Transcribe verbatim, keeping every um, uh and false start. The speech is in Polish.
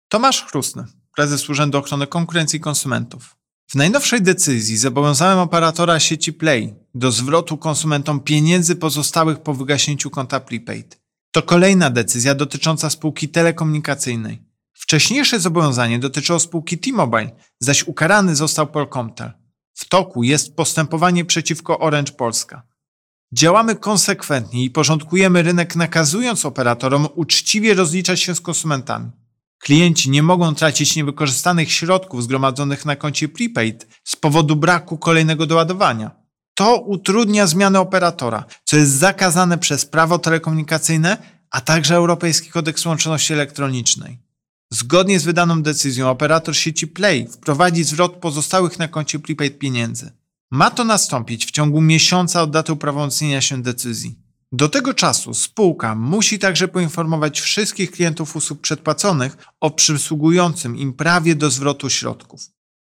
Tomasz Chrustny, prezes Urzędu Ochrony Konkurencji i Konsumentów. W najnowszej decyzji zobowiązałem operatora sieci Play do zwrotu konsumentom pieniędzy pozostałych po wygaśnięciu konta prepaid. To kolejna decyzja dotycząca spółki telekomunikacyjnej. Wcześniejsze zobowiązanie dotyczyło spółki T-Mobile, zaś ukarany został Polkomtel. W toku jest postępowanie przeciwko Orange Polska. Działamy konsekwentnie i porządkujemy rynek, nakazując operatorom uczciwie rozliczać się z konsumentami. Klienci nie mogą tracić niewykorzystanych środków zgromadzonych na koncie prepaid z powodu braku kolejnego doładowania. To utrudnia zmianę operatora, co jest zakazane przez prawo telekomunikacyjne, a także Europejski Kodeks Łączności Elektronicznej. Zgodnie z wydaną decyzją operator sieci Play wprowadzi zwrot pozostałych na koncie prepaid pieniędzy. Ma to nastąpić w ciągu miesiąca od daty uprawomocnienia się decyzji. Do tego czasu spółka musi także poinformować wszystkich klientów usług przedpłaconych o przysługującym im prawie do zwrotu środków.